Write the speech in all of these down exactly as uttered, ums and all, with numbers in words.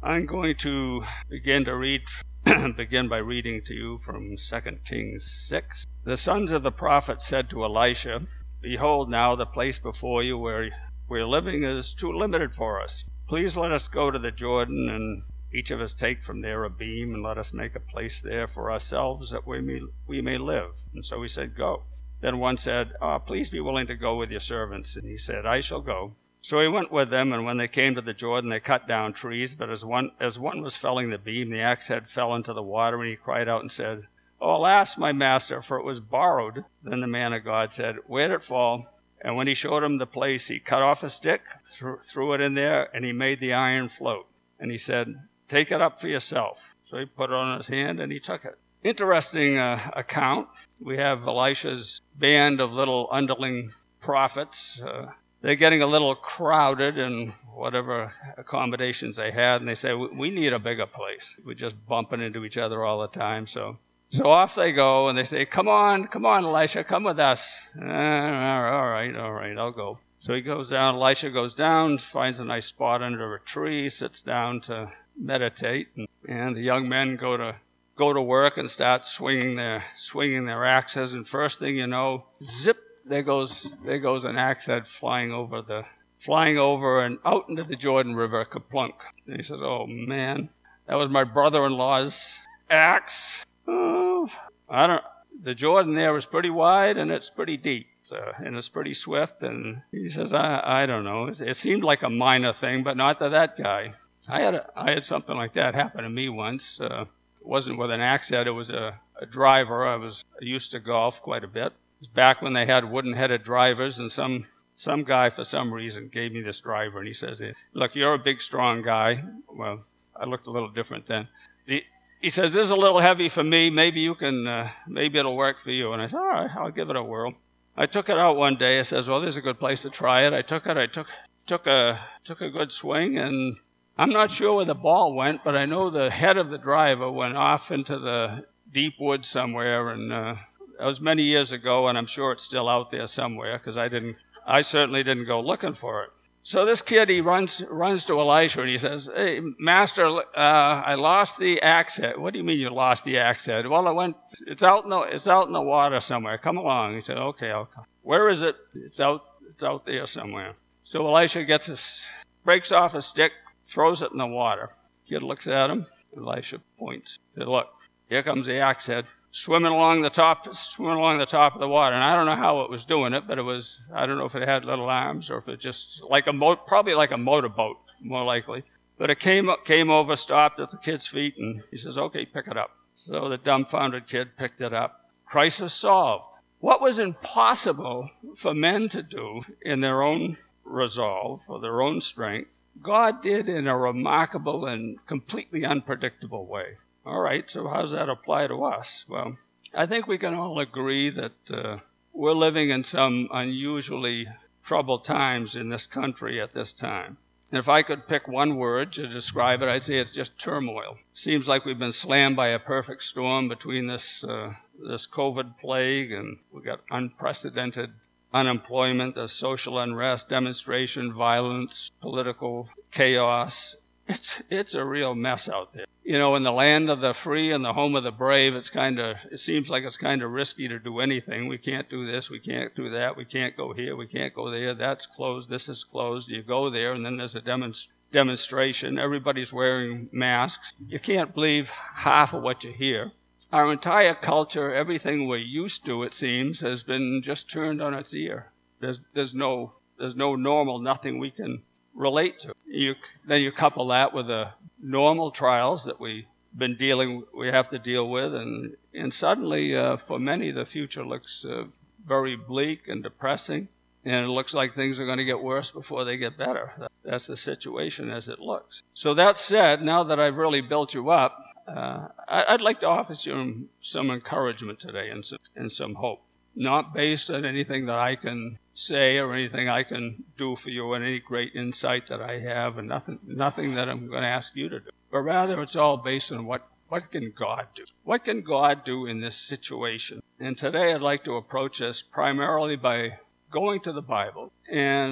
I'm going to begin to read, begin by reading to you from Second Kings six. The sons of the prophet said to Elisha, "Behold, now the place before you where we're living is too limited for us. Please let us go to the Jordan, and each of us take from there a beam, and let us make a place there for ourselves, that we may, we may live." And so he said, "Go." Then one said, oh, "Please be willing to go with your servants." And he said, "I shall go." So he went with them, and when they came to the Jordan, they cut down trees. But as one as one was felling the beam, the axe head fell into the water, and he cried out and said, "Oh, alas, my master, for it was borrowed." Then the man of God said, "Where did it fall?" And when he showed him the place, he cut off a stick, threw, threw it in there, and he made the iron float. And he said, "Take it up for yourself." So he put it on his hand, and he took it. Interesting uh, account. We have Elisha's band of little underling prophets. Uh, they're getting a little crowded in whatever accommodations they had, and they say, "We need a bigger place. We're just bumping into each other all the time." So so off they go, and they say, "Come on, come on, Elisha, come with us." Uh, all right, all right, I'll go. So he goes down, Elisha goes down, finds a nice spot under a tree, sits down to meditate, and, and the young men go to go to work and start swinging their swinging their axes, and first thing you know, zip, there goes there goes an axe head flying over the flying over and out into the Jordan River, kaplunk. And he says, "Oh man, that was my brother-in-law's axe." Oh, I don't. The Jordan there is pretty wide and it's pretty deep. Uh, and it's pretty swift, and he says, I, I don't know. It, it seemed like a minor thing, but not to that guy. I had a, I had something like that happen to me once. Uh, it wasn't with an axe head. It was a, a driver. I was I used to golf quite a bit. It was back when they had wooden-headed drivers, and some some guy, for some reason, gave me this driver, and he says, "Look, you're a big, strong guy." Well, I looked a little different then. He, he says, "This is a little heavy for me. Maybe you can, uh, maybe it'll work for you." And I said, "All right, I'll give it a whirl." I took it out one day. I says, "Well, this is a good place to try it." I took it. I took took a took a good swing, and I'm not sure where the ball went, but I know the head of the driver went off into the deep woods somewhere, and uh, that was many years ago, and I'm sure it's still out there somewhere because I didn't. I certainly didn't go looking for it. So this kid, he runs runs to Elisha, and he says, "Hey, Master, uh, I lost the axe head." "What do you mean you lost the axe head?" "Well, it went. It's out in the it's out in the water somewhere. Come along." He said, "Okay, I'll come." "Where is it?" "It's out. It's out there somewhere." So Elisha gets a, breaks off a stick, throws it in the water. Kid looks at him. Elisha points. He said, "Look, here comes the axe head, swimming along the top, swimming along the top of the water." And I don't know how it was doing it, but it was, I don't know if it had little arms or if it just, like a mo- probably like a motorboat, more likely. But it came up, came over, stopped at the kid's feet, and he says, "Okay, pick it up." So the dumbfounded kid picked it up. Crisis solved. What was impossible for men to do in their own resolve or their own strength, God did in a remarkable and completely unpredictable way. All right, so how does that apply to us? Well, I think we can all agree that uh, we're living in some unusually troubled times in this country at this time. And if I could pick one word to describe it, I'd say it's just turmoil. Seems like we've been slammed by a perfect storm between this uh, this COVID plague, and we've got unprecedented unemployment, the social unrest, demonstration, violence, political chaos. It's it's a real mess out there. You know, in the land of the free and the home of the brave, it's kind of, it seems like it's kind of risky to do anything. We can't do this, we can't do that, we can't go here, we can't go there, that's closed, this is closed. You go there, and then there's a demonst- demonstration. Everybody's wearing masks. You can't believe half of what you hear. Our entire culture, everything we're used to, it seems, has been just turned on its ear. There's there's no there's no normal, nothing we can relate to. You then you couple that with the normal trials that we've been dealing, we have to deal with, and and suddenly, uh, for many, the future looks uh, very bleak and depressing, and it looks like things are going to get worse before they get better. That's the situation as it looks. So that said, now that I've really built you up, uh, I'd like to offer you some encouragement today and some, and some hope. Not based on anything that I can say or anything I can do for you, and any great insight that I have, and nothing nothing that I'm going to ask you to do. But rather, it's all based on what, what can God do? What can God do in this situation? And today I'd like to approach this primarily by going to the Bible. And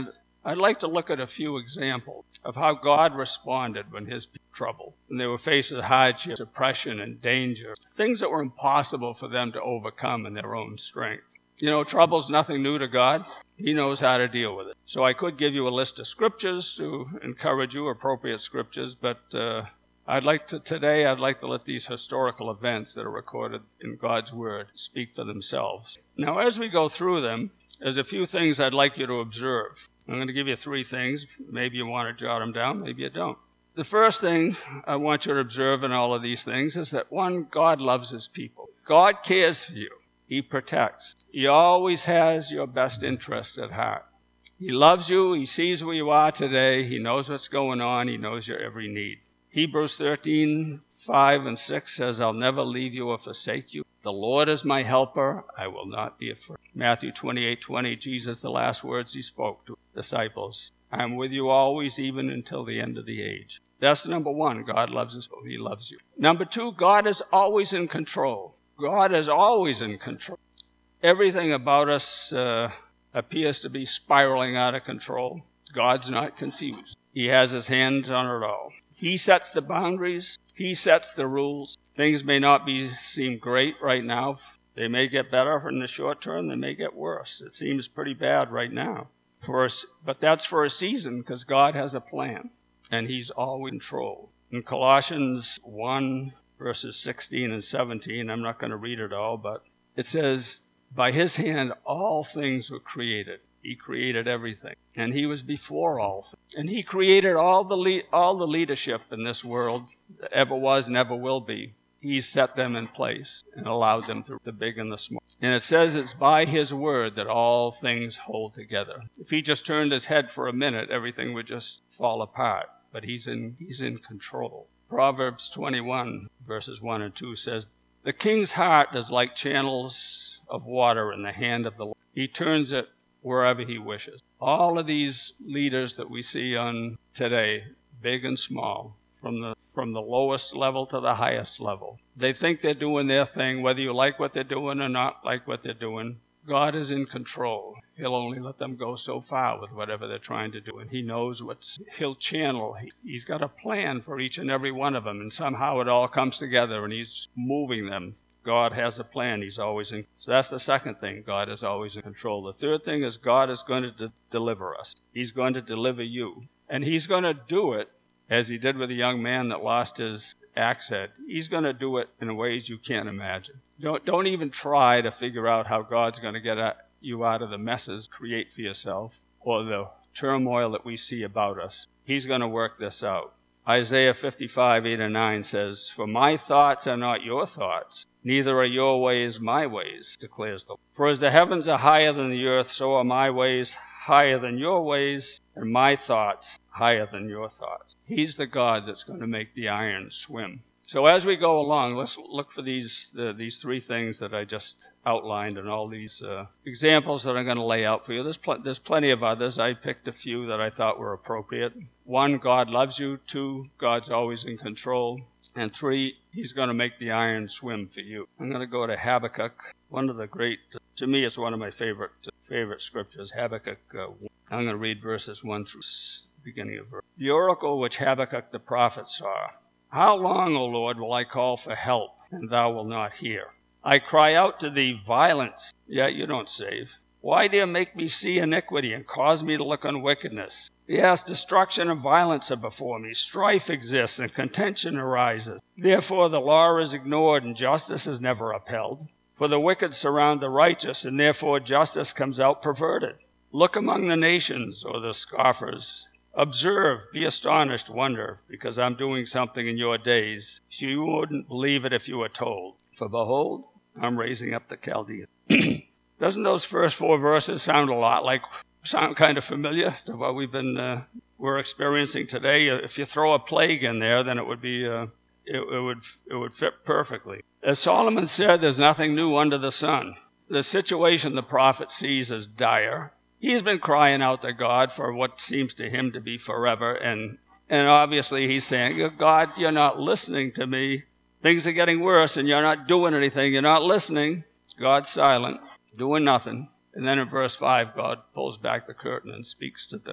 I'd like to look at a few examples of how God responded when his people were troubled, when they were faced with hardship, oppression, and danger, things that were impossible for them to overcome in their own strength. You know, trouble's nothing new to God. He knows how to deal with it. So I could give you a list of scriptures to encourage you, appropriate scriptures, but uh, I'd like to, today, I'd like to let these historical events that are recorded in God's Word speak for themselves. Now, as we go through them, there's a few things I'd like you to observe. I'm going to give you three things. Maybe you want to jot them down, maybe you don't. The first thing I want you to observe in all of these things is that, one, God loves his people. God cares for you. He protects. He always has your best interest at heart. He loves you. He sees where you are today. He knows what's going on. He knows your every need. Hebrews thirteen, five and six says, I'll never leave you or forsake you. The Lord is my helper. I will not be afraid. Matthew twenty-eight, twenty, Jesus, the last words he spoke to his disciples. I am with you always, even until the end of the age. That's number one. God loves us. He loves you. Number two, God is always in control. God is always in control. Everything about us uh, appears to be spiraling out of control. God's not confused. He has his hands on it all. He sets the boundaries. He sets the rules. Things may not be seem great right now. They may get better in the short term. They may get worse. It seems pretty bad right now. For us, but that's for a season, because God has a plan, and he's always in control. In Colossians one, verses sixteen and seventeen, I'm not going to read it all, but it says, by his hand all things were created. He created everything, and he was before all things. And he created all the le- all the leadership in this world that ever was and ever will be. He set them in place and allowed them through the big and the small. And it says it's by his word that all things hold together. If he just turned his head for a minute, everything would just fall apart. But he's in he's in control. Proverbs twenty-one, verses one and two says, the king's heart is like channels of water in the hand of the Lord. He turns it wherever he wishes. All of these leaders that we see on today, big and small, from the from the lowest level to the highest level, they think they're doing their thing, whether you like what they're doing or not like what they're doing. God is in control. He'll only let them go so far with whatever they're trying to do, and he knows what's, he'll channel. He, he's got a plan for each and every one of them, and somehow it all comes together, and he's moving them. God has a plan. He's always in. So that's the second thing. God is always in control. The third thing is God is going to de- deliver us. He's going to deliver you. And he's going to do it as he did with a young man that lost his axe head. He's going to do it in ways you can't imagine. Don't, don't even try to figure out how God's going to get at you out of the messes create for yourself or the turmoil that we see about us. He's going to work this out. Isaiah fifty-five, eight and nine says, for my thoughts are not your thoughts, neither are your ways my ways, declares the Lord. For as the heavens are higher than the earth, so are my ways higher than your ways, and my thoughts higher than your thoughts. He's the God that's going to make the iron swim. So as we go along, let's look for these uh, these three things that I just outlined and all these uh, examples that I'm going to lay out for you. There's, pl- there's plenty of others. I picked a few that I thought were appropriate. One, God loves you. Two, God's always in control. And three, he's going to make the iron swim for you. I'm going to go to Habakkuk, one of the great, to me it's one of my favorite favorite scriptures, Habakkuk. Uh, I'm going to read verses one through beginning of verse. The oracle which Habakkuk the prophet saw. How long, O Lord, will I call for help, and thou wilt not hear? I cry out to thee violence, yet you don't save. Why do you make me see iniquity and cause me to look on wickedness? Yes, destruction and violence are before me. Strife exists and contention arises. Therefore the law is ignored and justice is never upheld. For the wicked surround the righteous, and therefore justice comes out perverted. Look among the nations, or the scoffers. Observe, be astonished, wonder, because I'm doing something in your days. You wouldn't believe it if you were told. For behold, I'm raising up the Chaldeans. Doesn't those first four verses sound a lot like, sound kind of familiar to what we've been, uh, we're experiencing today? If you throw a plague in there, then it would be, uh, it, it would, it would fit perfectly. As Solomon said, there's nothing new under the sun. The situation the prophet sees is dire. He's been crying out to God for what seems to him to be forever, and and obviously he's saying, God, you're not listening to me. Things are getting worse, and you're not doing anything. You're not listening. God's silent, doing nothing. And then in verse five, God pulls back the curtain and speaks to the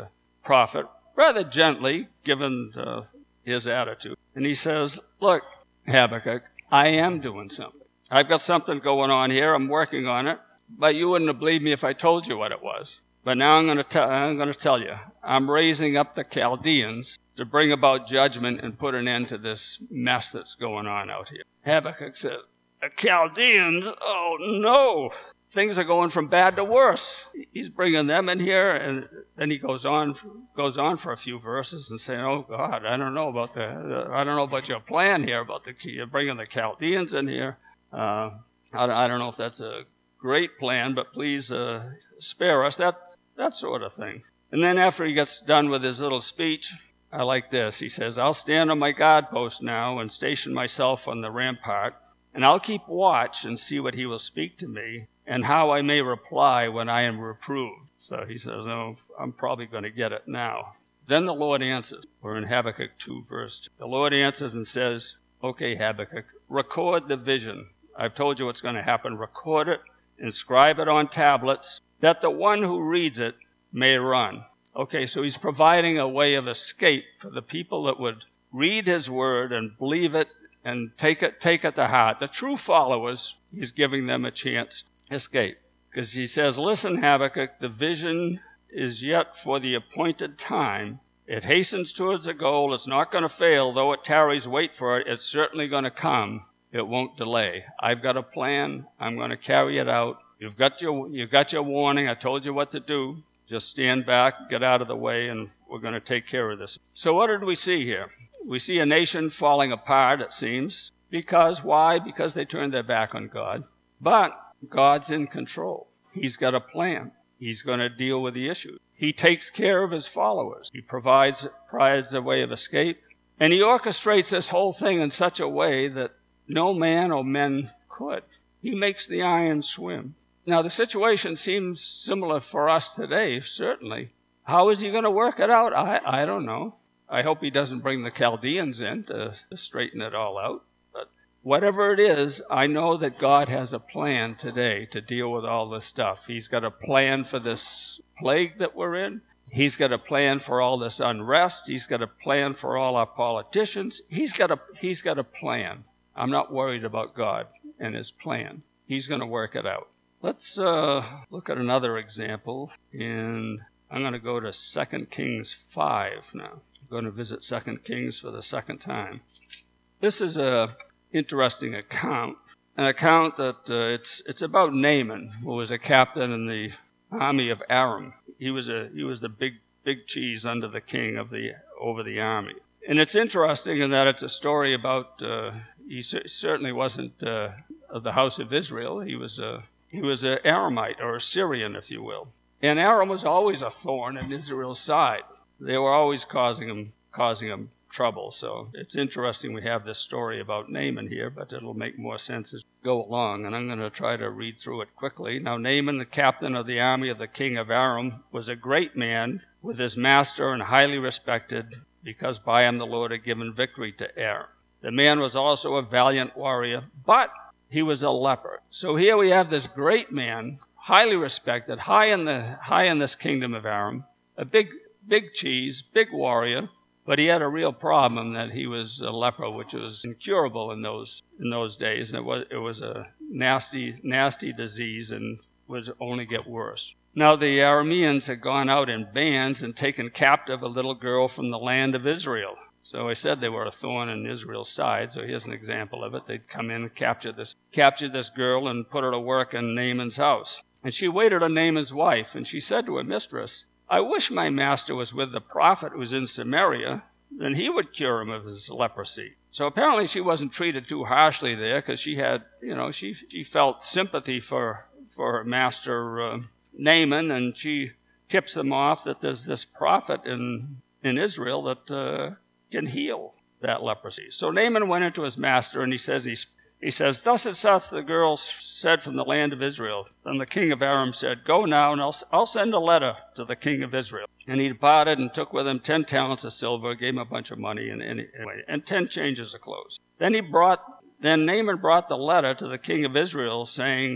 prophet rather gently, given uh, his attitude. And he says, look, Habakkuk, I am doing something. I've got something going on here. I'm working on it. But you wouldn't have believed me if I told you what it was. But now I'm going to tell I'm going to tell you. I'm raising up the Chaldeans to bring about judgment and put an end to this mess that's going on out here. Habakkuk said, the Chaldeans? Oh, no. Things are going from bad to worse. He's bringing them in here, and then he goes on goes on for a few verses and saying, oh, God, I don't know about the I don't know about your plan here, about the you're bringing the Chaldeans in here. Uh, I, I don't know if that's a great plan, but please uh, spare us, that that sort of thing. And then after he gets done with his little speech, I like this. He says, I'll stand on my guard post now and station myself on the rampart, and I'll keep watch and see what he will speak to me and how I may reply when I am reproved. So he says, oh, I'm probably going to get it now. Then the Lord answers. We're in Habakkuk two, verse two. The Lord answers and says, okay, Habakkuk, record the vision. I've told you what's going to happen. Record it, inscribe it on tablets, that the one who reads it may run. Okay, so he's providing a way of escape for the people that would read his word and believe it and take it take it to heart. The true followers, he's giving them a chance to escape. Because he says, listen, Habakkuk, the vision is yet for the appointed time. It hastens towards the goal. It's not going to fail. Though it tarries, wait for it. It's certainly going to come. It won't delay. I've got a plan. I'm going to carry it out. You've got your you've got your warning. I told you what to do. Just stand back, get out of the way, and we're going to take care of this. So what did we see here? We see a nation falling apart, it seems. Because, why? Because they turned their back on God. But God's in control. He's got a plan. He's going to deal with the issue. He takes care of his followers. He provides, provides a way of escape. And he orchestrates this whole thing in such a way that no man or men could. He makes the iron swim. Now, the situation seems similar for us today, certainly. How is he going to work it out? I, I don't know. I hope he doesn't bring the Chaldeans in to, to straighten it all out. But whatever it is, I know that God has a plan today to deal with all this stuff. He's got a plan for this plague that we're in. He's got a plan for all this unrest. He's got a plan for all our politicians. He's got a, he's got a plan. I'm not worried about God and his plan. He's going to work it out. Let's uh, look at another example, and I'm going to go to Second Kings five now. I'm going to visit Second Kings for the second time. This is an interesting account, an account that uh, it's it's about Naaman, who was a captain in the army of Aram. He was a he was the big big cheese under the king of the over the army. And it's interesting in that it's a story about uh, he c- certainly wasn't uh, of the house of Israel. He was a He was an Aramite, or a Syrian, if you will. And Aram was always a thorn in Israel's side. They were always causing him, causing him trouble. So it's interesting we have this story about Naaman here, but it'll make more sense as we go along. And I'm going to try to read through it quickly. Now, Naaman, the captain of the army of the king of Aram, was a great man with his master and highly respected, because by him the Lord had given victory to Aram. The man was also a valiant warrior, but he was a leper. So here we have this great man, highly respected, high in the high in this kingdom of Aram, a big big cheese, big warrior, but he had a real problem that he was a leper, which was incurable in those in those days, and it was it was a nasty nasty disease and would only get worse. Now the Arameans had gone out in bands and taken captive a little girl from the land of Israel. So I said they were a thorn in Israel's side, so here's an example of it. They'd come in and capture this, capture this girl and put her to work in Naaman's house. And she waited on Naaman's wife, and she said to her mistress, I wish my master was with the prophet who's in Samaria, then he would cure him of his leprosy. So apparently she wasn't treated too harshly there, because she had, you know, she she felt sympathy for, for her master uh, Naaman, and she tips them off that there's this prophet in, in Israel that Uh, can heal that leprosy. So Naaman went into his master, and he says, he, he says, Thus it saith the girl said from the land of Israel. Then the king of Aram said, Go now, and I'll, I'll send a letter to the king of Israel. And he departed and took with him ten talents of silver, gave him a bunch of money, and, and, anyway, and ten changes of clothes. Then he brought, then Naaman brought the letter to the king of Israel, saying,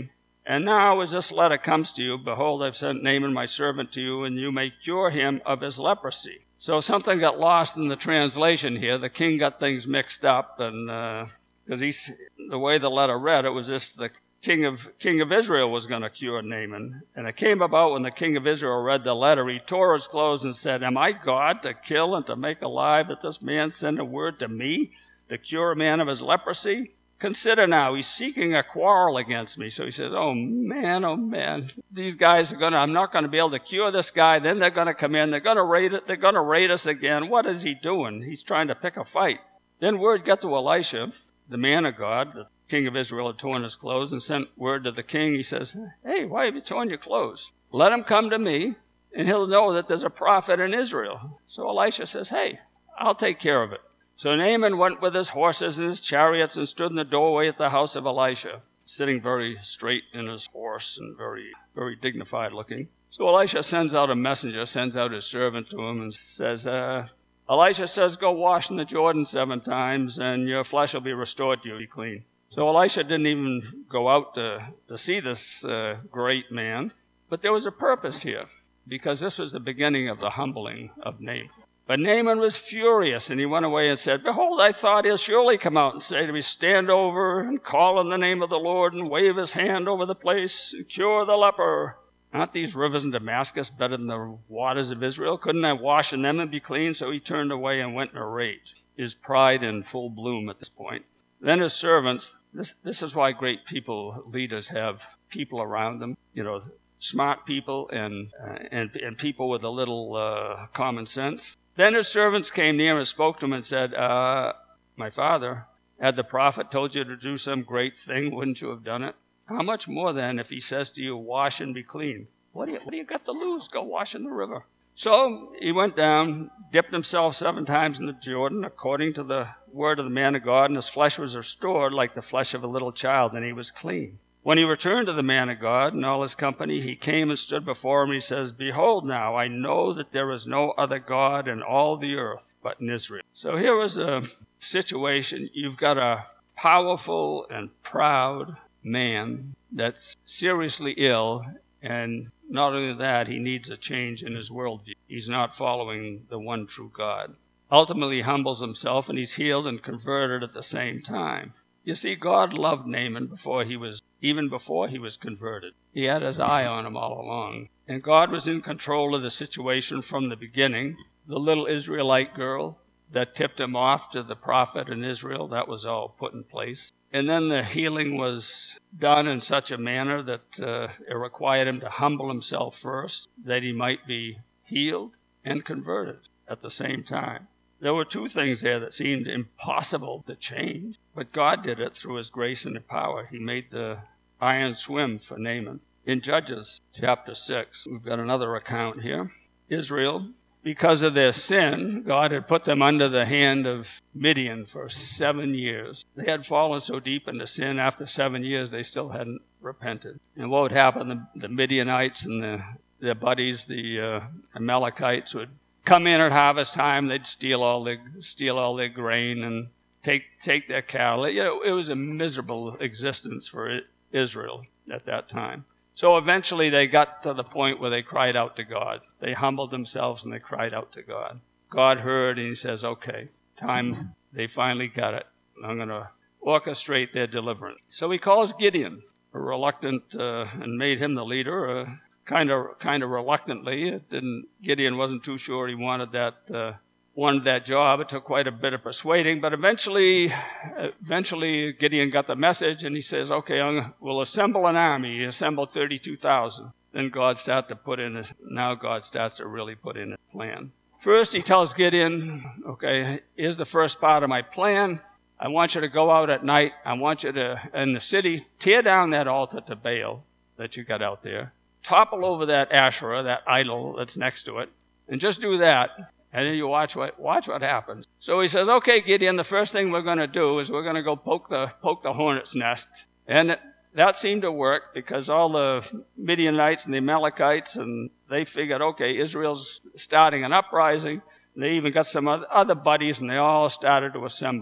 And now as this letter comes to you, behold, I've sent Naaman my servant to you, and you may cure him of his leprosy. So something got lost in the translation here. The king got things mixed up, and because uh, he's the way the letter read, it was as if the king of king of Israel was going to cure Naaman. And it came about when the king of Israel read the letter, he tore his clothes and said, "Am I God to kill and to make alive, that this man send a word to me to cure a man of his leprosy? Consider now, he's seeking a quarrel against me." So he says, oh man, oh man, these guys are going to, I'm not going to be able to cure this guy. Then they're going to come in, they're going to raid it, they're going to raid us again. What is he doing? He's trying to pick a fight. Then word got to Elisha, the man of God. The king of Israel had torn his clothes and sent word to the king. He says, "Hey, why have you torn your clothes? Let him come to me, and he'll know that there's a prophet in Israel." So Elisha says, "Hey, I'll take care of it." So Naaman went with his horses and his chariots and stood in the doorway at the house of Elisha, sitting very straight in his horse and very, very dignified looking. So Elisha sends out a messenger, sends out his servant to him and says, uh, Elisha says, "Go wash in the Jordan seven times and your flesh will be restored to you, be clean." So Elisha didn't even go out to, to see this uh, great man, but there was a purpose here, because this was the beginning of the humbling of Naaman. But Naaman was furious, and he went away and said, "Behold, I thought he'll surely come out and say to me, stand over and call on the name of the Lord and wave his hand over the place and cure the leper. Aren't these rivers in Damascus better than the waters of Israel? Couldn't I wash in them and be clean?" So he turned away and went in a rage, his pride in full bloom at this point. Then his servants, this, this is why great people, leaders have people around them, you know, smart people and, uh, and, and people with a little uh, common sense. Then his servants came near and spoke to him and said, uh, "My father, had the prophet told you to do some great thing, wouldn't you have done it? How much more then if he says to you, wash and be clean? What do you, what do you got to lose? Go wash in the river." So he went down, dipped himself seven times in the Jordan, according to the word of the man of God, and his flesh was restored like the flesh of a little child, and he was clean. When he returned to the man of God and all his company, he came and stood before him. He says, "Behold now, I know that there is no other God in all the earth but in Israel." So here was a situation. You've got a powerful and proud man that's seriously ill, and not only that, he needs a change in his worldview. He's not following the one true God. Ultimately, he humbles himself, and he's healed and converted at the same time. You see, God loved Naaman before he was, even before he was converted. He had his eye on him all along. And God was in control of the situation from the beginning. The little Israelite girl that tipped him off to the prophet in Israel, that was all put in place. And then the healing was done in such a manner that uh, it required him to humble himself first, that he might be healed and converted at the same time. There were two things there that seemed impossible to change, but God did it through his grace and power. He made the iron swim for Naaman. In Judges chapter six, we've got another account here. Israel, because of their sin, God had put them under the hand of Midian for seven years. They had fallen so deep into sin, after seven years, they still hadn't repented. And what would happen? The, the Midianites and the, their buddies, the uh, Amalekites, would come in at harvest time. They'd steal all their steal all their grain and take take their cattle. You know, it was a miserable existence for Israel at that time. So eventually they got to the point where they cried out to God. They humbled themselves and they cried out to God. God heard and he says, "Okay, time." They finally got it. I'm going to orchestrate their deliverance. So he calls Gideon, a reluctant, uh, and made him the leader. Uh, Kind of, kind of reluctantly. It didn't. Gideon wasn't too sure he wanted that, uh, wanted that job. It took quite a bit of persuading, but eventually, eventually Gideon got the message, and he says, "Okay, I'm, we'll assemble an army." He assembled thirty-two thousand. Then God started to put in. A, now God starts to really put in a plan. First, he tells Gideon, "Okay, here's the first part of my plan. I want you to go out at night. I want you to, in the city, tear down that altar to Baal that you got out there. Topple over that Asherah, that idol that's next to it, and just do that, and then you watch what watch what happens." So he says, "Okay, Gideon, the first thing we're going to do is we're going to go poke the poke the hornet's nest." And it, that seemed to work, because all the Midianites and the Amalekites, and they figured, okay, Israel's starting an uprising. And they even got some other buddies, and they all started to assemble.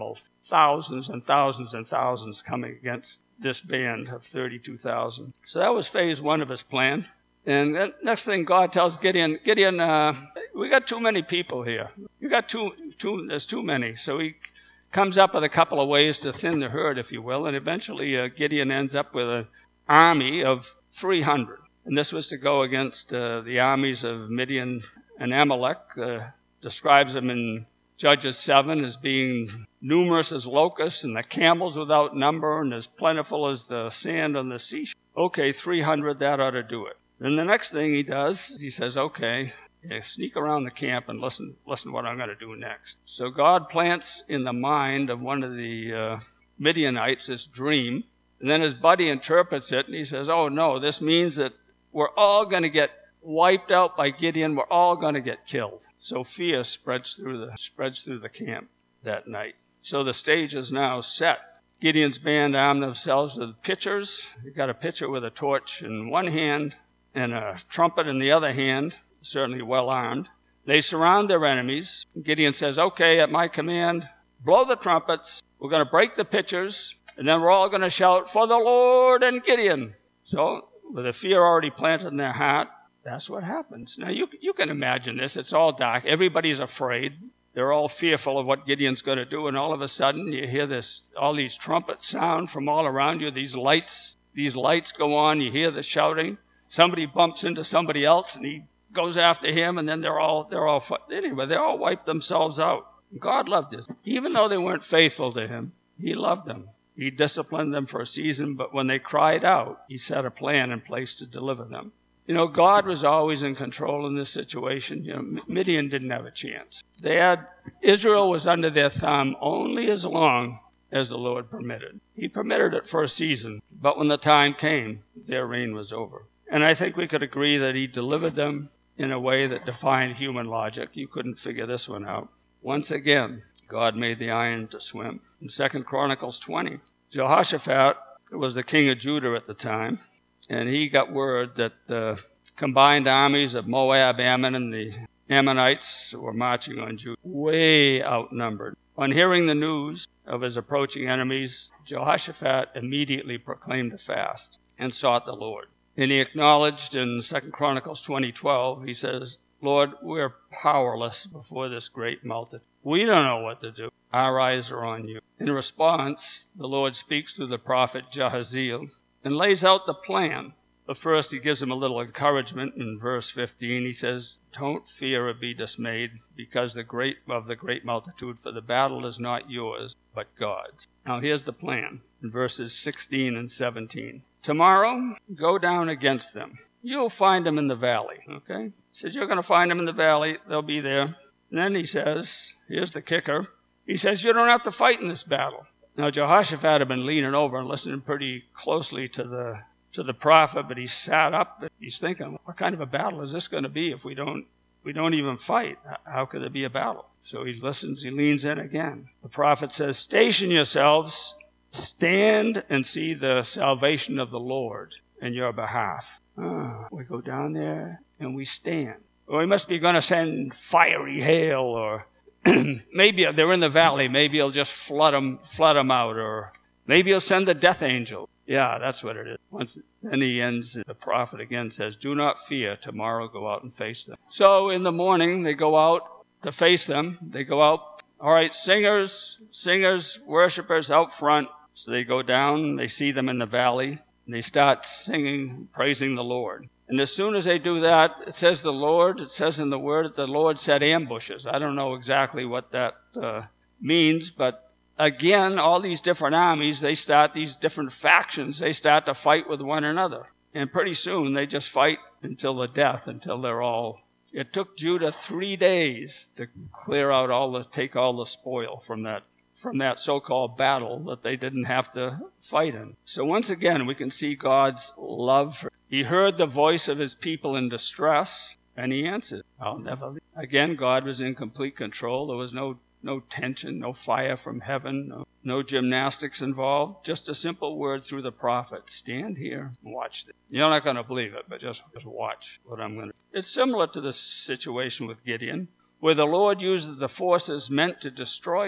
thousands and thousands and thousands coming against this band of thirty-two thousand. So that was phase one of his plan. And then next thing, God tells Gideon, Gideon, uh, we got too many people here. You got too, too, there's too many. So he comes up with a couple of ways to thin the herd, if you will, and eventually uh, Gideon ends up with an army of three hundred. And this was to go against uh, the armies of Midian and Amalek. Uh, describes them in Judges seven as being numerous as locusts, and the camels without number, and as plentiful as the sand on the seashore. Okay, three hundred, that ought to do it. Then the next thing he does is he says, okay, yeah, sneak around the camp and listen listen what I'm going to do next. So God plants in the mind of one of the uh, Midianites this dream, and then his buddy interprets it, and he says, oh no, this means that we're all going to get wiped out by Gideon. We're all going to get killed. So fear spreads through the spreads through the camp that night. So the stage is now set. Gideon's band armed themselves with pitchers. They got a pitcher with a torch in one hand and a trumpet in the other hand, certainly well armed. They surround their enemies. Gideon says, okay, at my command, blow the trumpets. We're going to break the pitchers, and then we're all going to shout, for the Lord and Gideon. So with the fear already planted in their heart, that's what happens. Now, you you can imagine this. It's all dark. Everybody's afraid. They're all fearful of what Gideon's going to do, and all of a sudden you hear this, all these trumpets sound from all around you. These lights, these lights go on. You hear the shouting. Somebody bumps into somebody else, and he goes after him, and then they're all, they're all, anyway, they all wipe themselves out. God loved this. Even though they weren't faithful to him, he loved them. He disciplined them for a season, but when they cried out, he set a plan in place to deliver them. You know, God was always in control in this situation. You know, Midian didn't have a chance. They had, Israel was under their thumb only as long as the Lord permitted. He permitted it for a season, but when the time came, their reign was over. And I think we could agree that he delivered them in a way that defied human logic. You couldn't figure this one out. Once again, God made the iron to swim. In Second Chronicles twenty, Jehoshaphat was the king of Judah at the time, and he got word that the combined armies of Moab, Ammon, and the Ammonites were marching on Judah, way outnumbered. On hearing the news of his approaching enemies, Jehoshaphat immediately proclaimed a fast and sought the Lord. And he acknowledged in Second Chronicles twenty twelve, he says, Lord, we're powerless before this great multitude. We don't know what to do. Our eyes are on you. In response, the Lord speaks through the prophet Jahaziel and lays out the plan. But first, he gives him a little encouragement. In verse fifteen, he says, don't fear or be dismayed because the great of the great multitude, for the battle is not yours, but God's. Now, here's the plan in verses sixteen and seventeen. Tomorrow, go down against them. You'll find them in the valley, okay? He says, you're going to find them in the valley. They'll be there. And then he says, here's the kicker. He says, you don't have to fight in this battle. Now, Jehoshaphat had been leaning over and listening pretty closely to the to the prophet, but he sat up. He's thinking, what kind of a battle is this going to be if we don't we don't even fight? How could there be a battle? So he listens. He leans in again. The prophet says, station yourselves, stand and see the salvation of the Lord in your behalf. Ah, we go down there and we stand. Or he must be going to send fiery hail, or maybe they're in the valley. Maybe he'll just flood them, flood them out, or maybe he'll send the death angel. Yeah, that's what it is. Once, then he ends, the prophet again says, do not fear. Tomorrow go out and face them. So in the morning, they go out to face them. They go out, all right, singers, singers, worshipers out front. So they go down, they see them in the valley, and they start singing, praising the Lord. And as soon as they do that, it says the Lord, it says in the word that the Lord set ambushes. I don't know exactly what that uh, means, but again, all these different armies, they start, these different factions, they start to fight with one another. And pretty soon, they just fight until the death, until they're all... It took Judah three days to clear out all the, take all the spoil from that from that so-called battle that they didn't have to fight in. So once again, we can see God's love. He heard the voice of his people in distress, and he answered, I'll never leave. Again, God was in complete control. There was no no tension, no fire from heaven, no, no gymnastics involved. Just a simple word through the prophet. Stand here and watch this. You're not going to believe it, but just, just watch what I'm going to do. It's similar to the situation with Gideon, where the Lord uses the forces meant to destroy his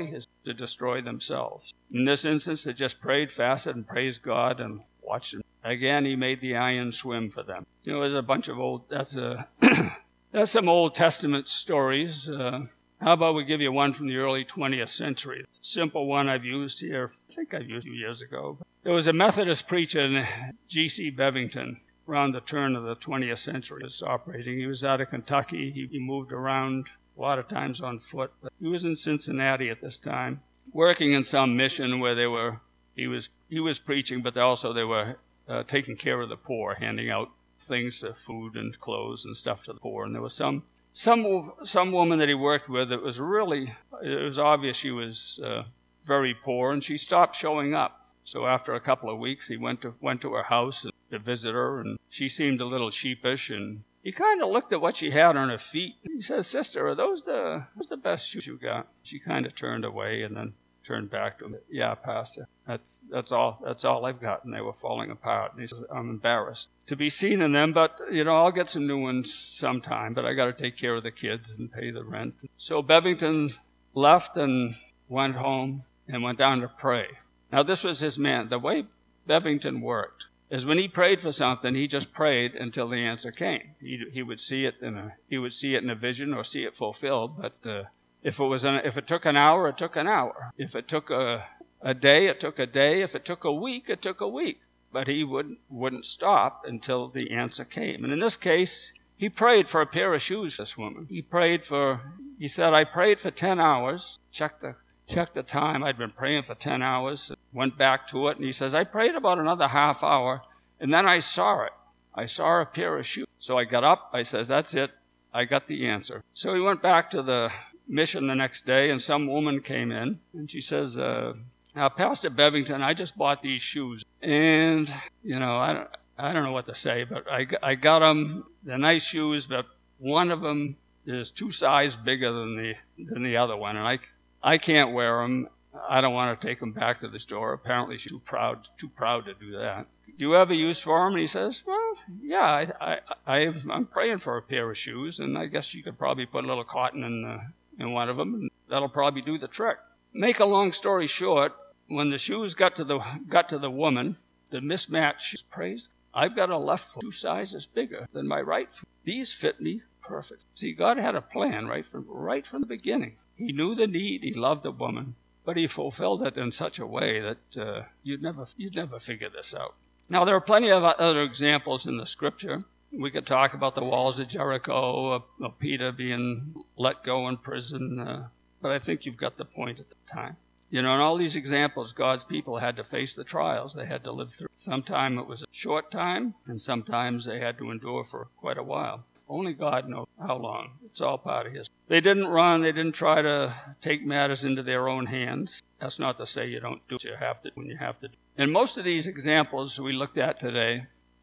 to destroy themselves. In this instance, they just prayed, fasted, and praised God and watched him. Again, he made the iron swim for them. You know, there's a bunch of old, that's a, that's some Old Testament stories. Uh, how about we give you one from the early twentieth century? Simple one I've used here. I think I've used it a few years ago. There was a Methodist preacher, G C Bevington, around the turn of the twentieth century. He was operating. He was out of Kentucky. He, he moved around a lot of times on foot. But he was in Cincinnati at this time, working in some mission where they were, he was he was preaching, but also they were uh, taking care of the poor, handing out things, uh, food and clothes and stuff to the poor. And there was some some some woman that he worked with that was really, it was obvious she was uh, very poor, and she stopped showing up. So after a couple of weeks, he went to went to her house to visit her, and she seemed a little sheepish, and he kind of looked at what she had on her feet. He said, "Sister, are those the those the best shoes you got?" She kind of turned away and then turned back to him. "Yeah, Pastor, that's that's all that's all I've got." And they were falling apart. And he said, "I'm embarrassed to be seen in them, but you know, I'll get some new ones sometime. But I got to take care of the kids and pay the rent." So Bevington left and went home and went down to pray. Now, this was his man. The way Bevington worked is when he prayed for something, he just prayed until the answer came. He he would see it in a he would see it in a vision or see it fulfilled. But uh, if it was an, if it took an hour, it took an hour. If it took a a day, it took a day. If it took a week, it took a week. But he wouldn't wouldn't stop until the answer came. And in this case, he prayed for a pair of shoes for this woman. He prayed for. He said, "I prayed for ten hours." Check the. Checked the time. I'd been praying for ten hours, went back to it, and he says, "I prayed about another half hour, and then I saw it. I saw a pair of shoes. So I got up, I says, that's it. I got the answer." So he went back to the mission the next day, and some woman came in, and she says, uh, "Now, Pastor Bevington, I just bought these shoes, and, you know, I don't, I don't know what to say, but I, I got them. They're nice shoes, but one of them is two sizes bigger than the than the other one, and I I can't wear them. I don't want to take them back to the store." Apparently she's too proud, too proud to do that. "Do you have a use for them?" And he says, "Well, yeah, I, I, I, I'm praying for a pair of shoes, and I guess you could probably put a little cotton in, the, in one of them, and that'll probably do the trick." Make a long story short, when the shoes got to the got to the woman, the mismatch, she prays, "I've got a left foot two sizes bigger than my right foot. These fit me perfect." See, God had a plan right from right from the beginning. He knew the need. He loved the woman, but he fulfilled it in such a way that uh, you'd never you'd never figure this out. Now, there are plenty of other examples in the Scripture. We could talk about the walls of Jericho, of, of Peter being let go in prison, uh, but I think you've got the point at the time. You know, in all these examples, God's people had to face the trials they had to live through. Sometimes it was a short time, and sometimes they had to endure for quite a while. Only God knows how long. It's all part of His. They didn't run. They didn't try to take matters into their own hands. That's not to say you don't do what you have to when you have to. In most of these examples we looked at today,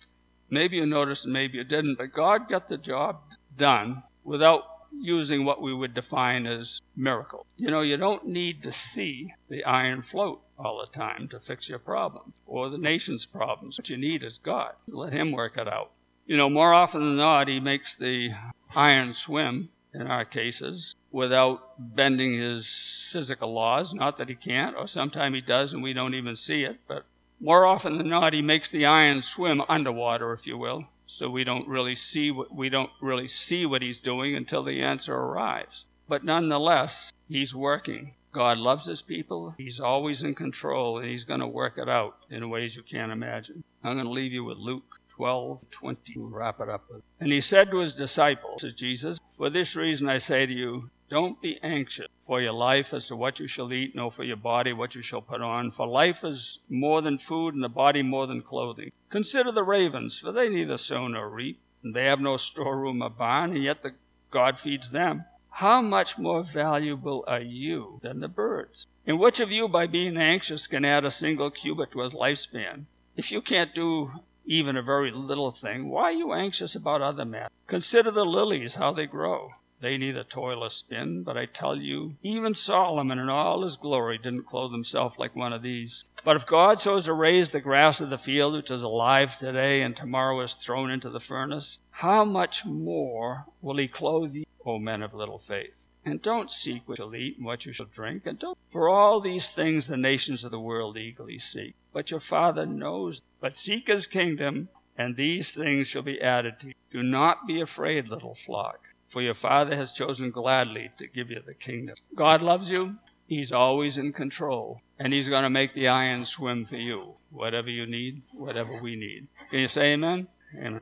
maybe you noticed and maybe you didn't, but God got the job done without using what we would define as miracles. You know, you don't need to see the iron float all the time to fix your problems or the nation's problems. What you need is God. Let Him work it out. You know, more often than not, He makes the iron swim, in our cases, without bending His physical laws. Not that He can't, or sometimes He does and we don't even see it, but more often than not, He makes the iron swim underwater, if you will, so we don't really see what we don't really see what He's doing until the answer arrives. But nonetheless, He's working. God loves His people. He's always in control, and He's going to work it out in ways you can't imagine. I'm going to leave you with Luke twelve twenty. We'll wrap it up with. "And He said to His disciples," says Jesus, "For this reason I say to you, don't be anxious for your life as to what you shall eat, nor for your body what you shall put on. For life is more than food, and the body more than clothing. Consider the ravens, for they neither sow nor reap, and they have no storeroom or barn, and yet the God feeds them. How much more valuable are you than the birds? And which of you, by being anxious, can add a single cubit to his lifespan? If you can't do even a very little thing, why are you anxious about other matters? Consider the lilies, how they grow. They neither toil or spin, but I tell you, even Solomon in all his glory didn't clothe himself like one of these. But if God so as to raise the grass of the field, which is alive today and tomorrow is thrown into the furnace, how much more will He clothe you, O men of little faith? And don't seek what you'll eat and what you shall drink. And don't, for all these things the nations of the world eagerly seek. But your Father knows. But seek his kingdom, and these things shall be added to you. Do not be afraid, little flock, for your Father has chosen gladly to give you the kingdom. God loves you. He's always in control. And he's going to make the iron swim for you. Whatever you need, whatever we need. Can you say amen? Amen.